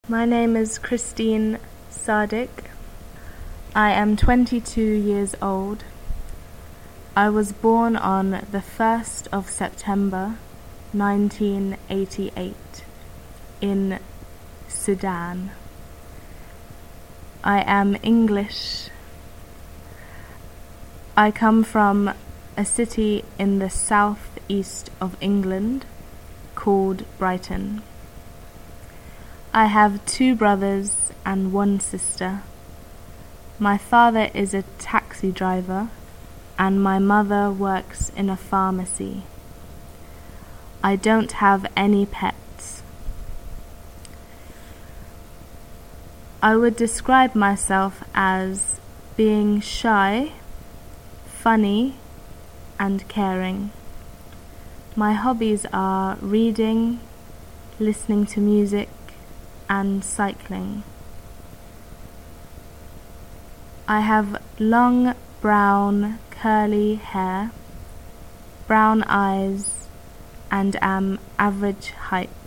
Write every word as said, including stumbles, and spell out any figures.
My name is Christine Sadiq. I am twenty-two years old. I was born on the first of September nineteen eighty-eight in Sudan. I am English. I come from a city in the southeast of England called Brighton. I have two brothers and one sister. My father is a taxi driver and my mother works in a pharmacy. I don't have any pets. I would describe myself as being shy, funny, and caring. My hobbies are reading, listening to music, and cycling. I have long brown curly hair, brown eyes, and am average height.